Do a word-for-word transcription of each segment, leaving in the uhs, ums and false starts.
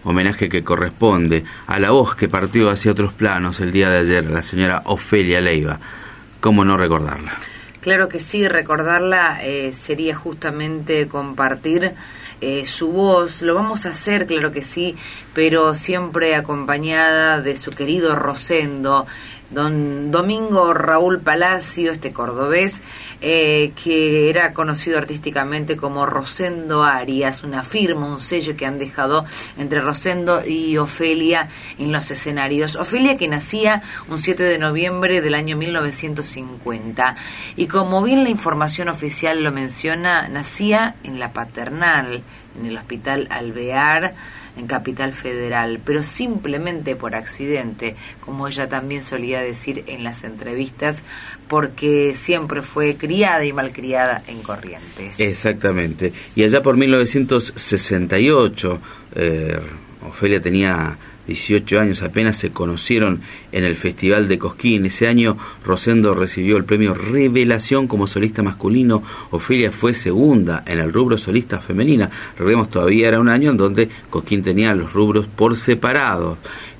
homenaje que corresponde a la voz que partió hacia otros planos el día de ayer, la señora Ofelia Leiva. ¿Cómo no recordarla? Claro que sí, recordarla eh, sería justamente compartir eh, su voz. Lo vamos a hacer, claro que sí, pero siempre acompañada de su querido Rosendo, don Domingo Raúl Palacio, este cordobés, eh, que era conocido artísticamente como Rosendo Arias, una firma, un sello que han dejado entre Rosendo y Ofelia en los escenarios. Ofelia, que nacía un siete de noviembre del año mil novecientos cincuenta, y como bien la información oficial lo menciona, nacía en La Paternal, en el Hospital Alvear, en Capital Federal, pero simplemente por accidente, como ella también solía decir en las entrevistas, porque siempre fue criada y malcriada en Corrientes. Exactamente. Y allá por mil novecientos sesenta y ocho, eh, Ofelia tenía dieciocho años, apenas se conocieron en el Festival de Cosquín. Ese año Rosendo recibió el premio Revelación como solista masculino. Ofelia fue segunda en el rubro solista femenina. Recordemos, todavía era un año en donde Cosquín tenía los rubros por separado.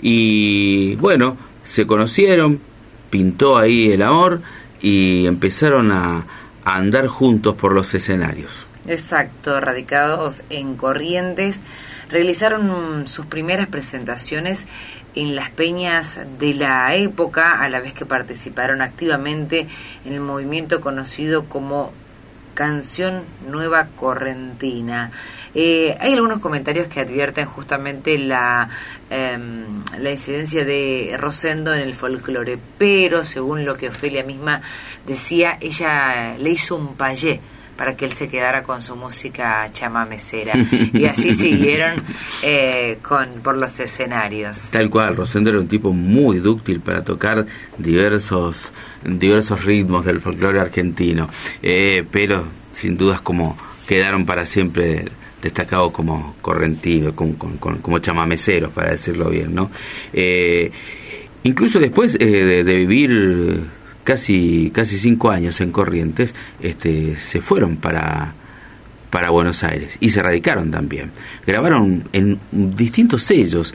Y bueno, se conocieron, pintó ahí el amor y empezaron a, a andar juntos por los escenarios. Exacto, radicados en Corrientes. Realizaron sus primeras presentaciones en las peñas de la época, a la vez que participaron activamente en el movimiento conocido como Canción Nueva Correntina. Eh, hay algunos comentarios que advierten justamente la, eh, la incidencia de Rosendo en el folclore, pero según lo que Ofelia misma decía, ella le hizo un payé para que él se quedara con su música chamamecera, y así siguieron eh, con por los escenarios. Tal cual, Rosendo era un tipo muy dúctil para tocar diversos diversos ritmos del folclore argentino, eh, pero sin dudas como quedaron para siempre destacados como correntinos, como, como, como chamameceros, para decirlo bien, ¿no? Eh, incluso después eh, de, de vivir casi casi cinco años en Corrientes, este, se fueron para para Buenos Aires y se radicaron también. Grabaron en distintos sellos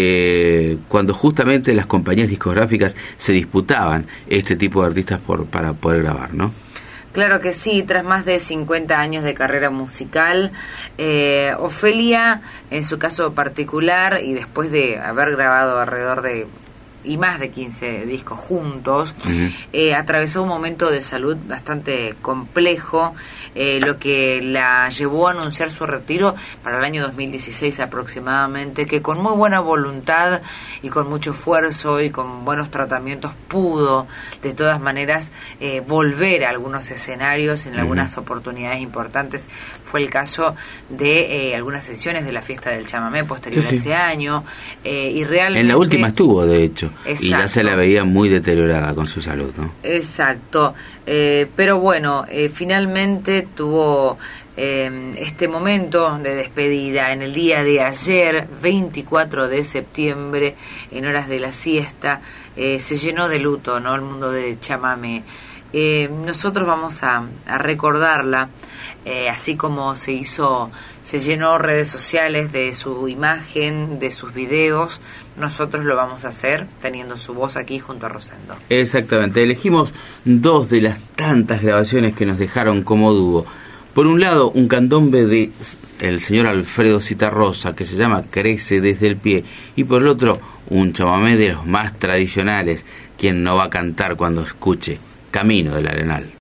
eh, cuando justamente las compañías discográficas se disputaban este tipo de artistas por para poder grabar, ¿no? Claro que sí, tras más de cincuenta años de carrera musical, eh, Ofelia, en su caso particular, y después de haber grabado alrededor de y más de quince discos juntos, uh-huh. eh, atravesó un momento de salud bastante complejo, eh, lo que la llevó a anunciar su retiro para el año dos mil dieciséis aproximadamente, que con muy buena voluntad y con mucho esfuerzo y con buenos tratamientos pudo de todas maneras eh, volver a algunos escenarios en uh-huh. algunas oportunidades importantes. Fue el caso de eh, algunas sesiones de la Fiesta del Chamamé posterior sí, a ese sí. año, eh, y realmente... En la última estuvo, de hecho. Exacto. Y ya se la veía muy deteriorada con su salud, ¿no? Exacto, eh, pero bueno, eh, finalmente tuvo eh, este momento de despedida en el día de ayer, veinticuatro de septiembre, en horas de la siesta. Eh, se llenó de luto, ¿no?, el mundo de Chamamé. Eh, nosotros vamos a, a recordarla, eh, así como se hizo, se llenó redes sociales de su imagen, de sus videos. Nosotros lo vamos a hacer teniendo su voz aquí junto a Rosendo. Exactamente, elegimos dos de las tantas grabaciones que nos dejaron como dúo. Por un lado, un candombe de el señor Alfredo Citarrosa que se llama Crece desde el pie, y por el otro, un chamamé de los más tradicionales. ¿Quién no va a cantar cuando escuche Camino del Arenal?